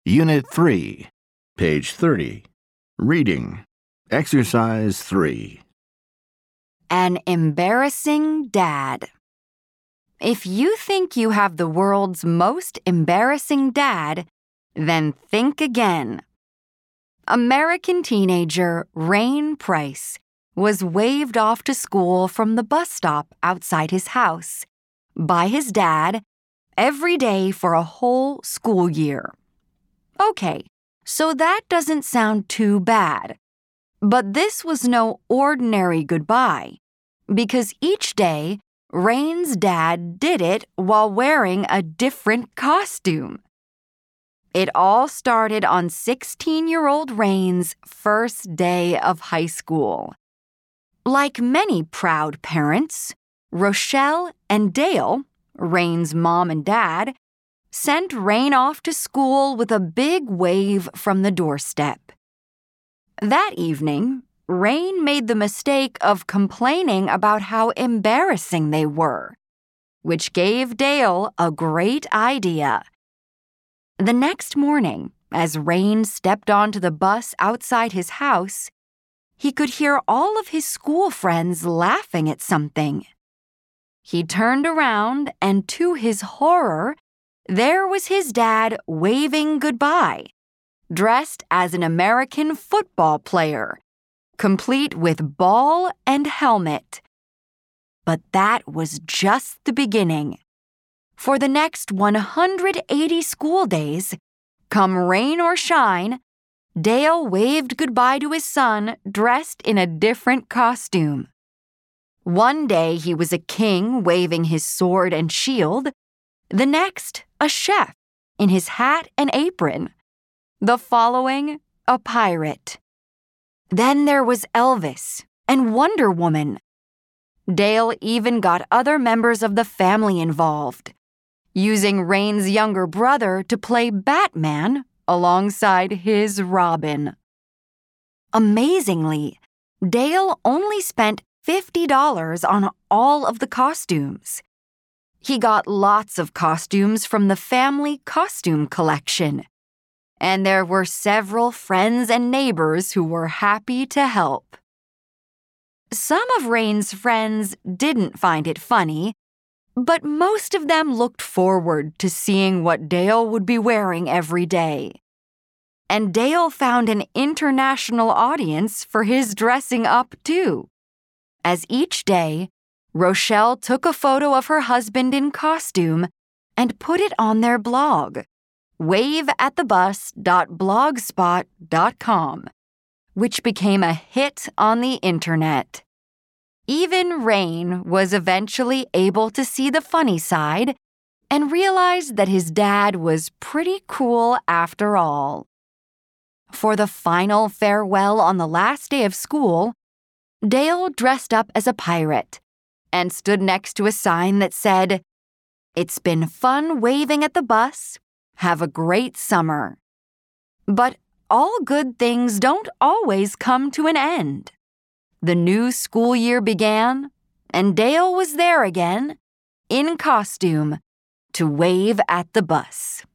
Unit 3, page 30. Reading. Exercise 3. An embarrassing dad. If you think you have the world's most embarrassing dad, then think again. American teenager Rain Price was waved off to school from the bus stop outside his house by his dad every day for a whole school year. Okay, so that doesn't sound too bad. But this was no ordinary goodbye, because each day, Rain's dad did it while wearing a different costume. It all started on 16-year-old Rain's first day of high school. Like many proud parents, Rochelle and Dale, Rain's mom and dad, sent Rain off to school with a big wave from the doorstep. That evening, Rain made the mistake of complaining about how embarrassing they were, which gave Dale a great idea. The next morning, as Rain stepped onto the bus outside his house, he could hear all of his school friends laughing at something. He turned around, and to his horror, there was his dad waving goodbye, dressed as an American football player, complete with ball and helmet. But that was just the beginning. For the next 180 school days, come rain or shine, Dale waved goodbye to his son dressed in a different costume. One day he was a king waving his sword and shield, the next a chef in his hat and apron, the following a pirate. Then there was Elvis and Wonder Woman. Dale even got other members of the family involved, using Rain's younger brother to play Batman alongside his Robin. Amazingly, Dale only spent $50 on all of the costumes. He got lots of costumes from the family costume collection, and there were several friends and neighbors who were happy to help. Some of Rain's friends didn't find it funny, but most of them looked forward to seeing what Dale would be wearing every day. And Dale found an international audience for his dressing up, too. As each day, Rochelle took a photo of her husband in costume and put it on their blog, waveatthebus.blogspot.com, which became a hit on the internet. Even Rain was eventually able to see the funny side and realized that his dad was pretty cool after all. For the final farewell on the last day of school, Dale dressed up as a pirate and stood next to a sign that said, "It's been fun waving at the bus. Have a great summer." But all good things don't always come to an end. The new school year began, and Dale was there again, in costume, to wave at the bus.